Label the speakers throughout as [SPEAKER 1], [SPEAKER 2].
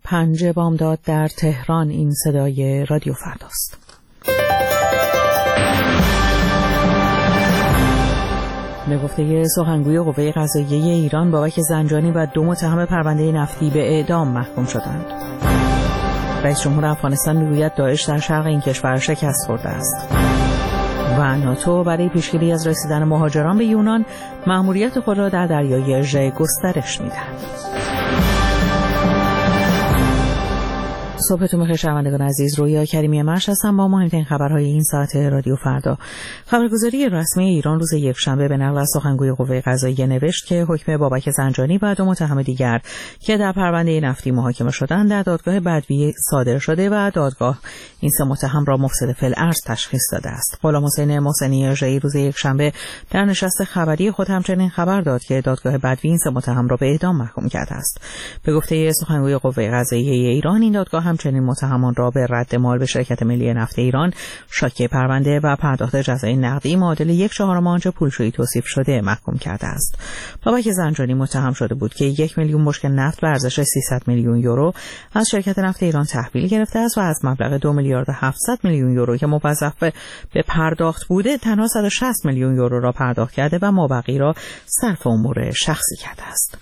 [SPEAKER 1] 5 بامداد در تهران. این صدای رادیو فرداست. به گفته سخنگوی قوه قضاییه ایران، بابک زنجانی و 2 متهم پرونده نفتی به اعدام محکوم شدند. رئیس جمهور افغانستان میگوید داعش در شرق این کشور شکست خورده است. و ناتو برای پیشگیری از رسیدن مهاجران به یونان مأموریت خود را در دریای اژه گسترش می‌دهد. صبحتون بخیر شنوندگان عزیز، رویا کریمی مرش هستم با مهمترین خبرهای این ساعت رادیو فردا. خبرگزاری رسمی ایران روز یکشنبه به نقل از سخنگوی قوه قضاییه نوشت که حکم بابک زنجانی و 2 متهم دیگر که در پرونده نفتی محاکمه شدند در دادگاه بدوی صادر شده و دادگاه این 3 متهم را مفسد فی الارض تشخیص داده است. غلامحسین محسنی اژه‌ای روز یکشنبه در نشست خبری خود همچنین خبر داد که دادگاه بدوی این 3 متهم را به اعدام محکوم کرده است. به گفته سخنگوی قوه قضاییه ایران، این دادگاه همچنین متهمان را به رد مال به شرکت ملی نفت ایران، شاکی پرونده و پرداخت جزای نقدی معادل 1/4 آنچه پولشویی توصیف شده محکوم کرده است. بابک زنجانی متهم شده بود که 1 میلیون بشکه نفت به ارزش 300 میلیون یورو از شرکت نفت ایران تحویل گرفته است و از مبلغ 2 میلیارد و 700 میلیون یورو که موظف به پرداخت بوده تنها 160 میلیون یورو را پرداخت کرده و مابقی را صرف امور شخصی کرده است.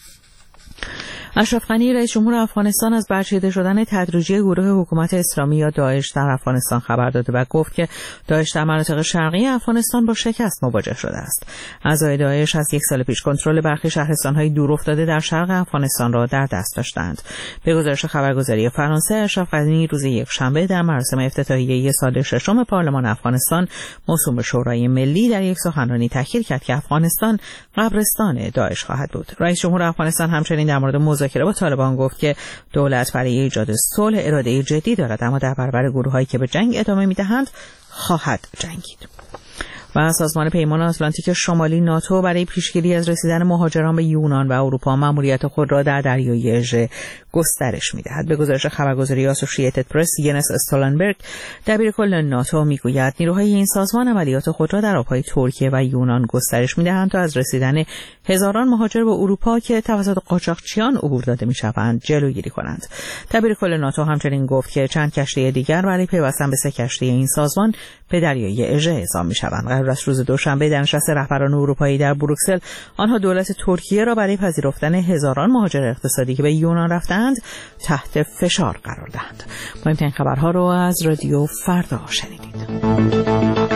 [SPEAKER 1] اشرف غنی رئیس جمهور افغانستان از برچیده شدن تدریجی گروه حکومت اسلامی یا داعش در افغانستان خبر داده و گفت که داعش در مناطق شرقی افغانستان با شکست مواجه شده است. اعضای داعش از 1 سال پیش کنترل برخی شهرستان‌های دورافتاده در شرق افغانستان را در دست داشتند. به گزارش خبرگزاری فرانسه، اشرف غنی روز یکشنبه در مراسم افتتاحیه سال 6 پارلمان افغانستان موسوم به شورای ملی در یک سخنرانی تاکید کرد که افغانستان قبرستان داعش خواهد بود. رئیس جمهور افغانستان همچنین در مورد مذاکره با طالبان گفت که دولت برای ایجاد صلح اراده جدی دارد، اما در برابر گروه‌هایی که به جنگ ادامه می‌دهند خواهد جنگید. و سازمان پیمان آتلانتیک شمالی ناتو برای پیشگیری از رسیدن مهاجران به یونان و اروپا مأموریت خود را در دریای اژه گسترش می‌دهد. به گزارش خبرگزاری آسوشییتد پرس، ینس استولنبرگ دبیرکل ناتو میگوید نیروهای این سازمان عملیات خود را در آب‌های ترکیه و یونان گسترش می‌دهند تا از رسیدن هزاران مهاجر به اروپا که توسط قاچاقچیان عبور داده می‌شوند جلوگیری کنند. دبیرکل ناتو همچنین گفت که چند کشتی دیگر برای پیوستن به 3 کشتی این سازمان به دریای اژه اعزام می‌شوند. قرار است روز دوشنبه در نشست رهبران اروپایی در بروکسل آنها دولت ترکیه را برای پذیرفتن هزاران مهاجر اقتصادی که به یونان رفتند تحت فشار قرار دهند. مهمترین خبرها رو از رادیو فردا شنیدید.